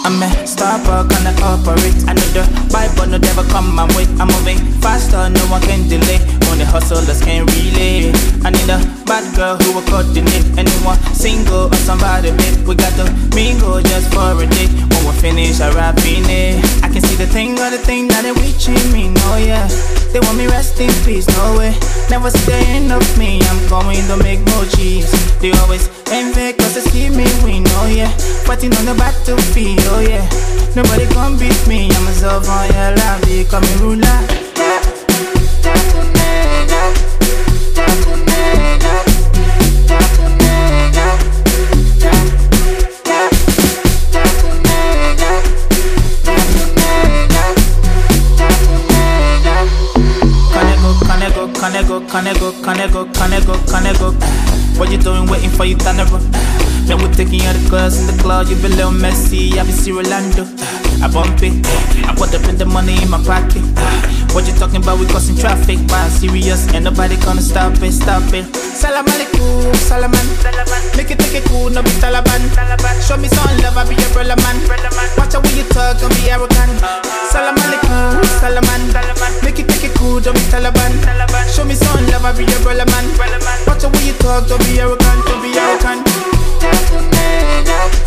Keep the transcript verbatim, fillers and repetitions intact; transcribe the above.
I'm a Starbucks, can I operate? I know the Bible, no never come my way. I'm moving faster, no one can delay. Only hustlers can relay. I need a bad girl who will coordinate. Anyone single or somebody big. We got the mingle just for a day. When we finish, I rapping it. I can see the thing or the thing that they reaching me, no yeah. They want me rest in peace, no way. Never see the end of me, I'm going to make more cheese. They always envy cause they see me win, oh yeah. Fighting on the battlefield, oh yeah. Nobody can beat me, I'm a sovereign, yeah, la vie comme une ruler. Can I go, can I go, can I go, can I go, can I go? What you doing waiting for you, Tanner? Then we're taking out the girls in the club, you be little messy, I be see Rolando. I bump it, I put up in the money in my pocket. What you talking about, we causing traffic, but serious, ain't nobody gonna stop it, stop it. Salam alaikum, salaman, make it take it cool, no be Taliban. Show me some love, I be your brother man. Watch out when you talk, don't be arrogant. Salam alaikum, salaman, make it take it cool, don't be Taliban. Show me some love, I be your brother man. Watch out when you talk, don't be arrogant, don't be arrogant.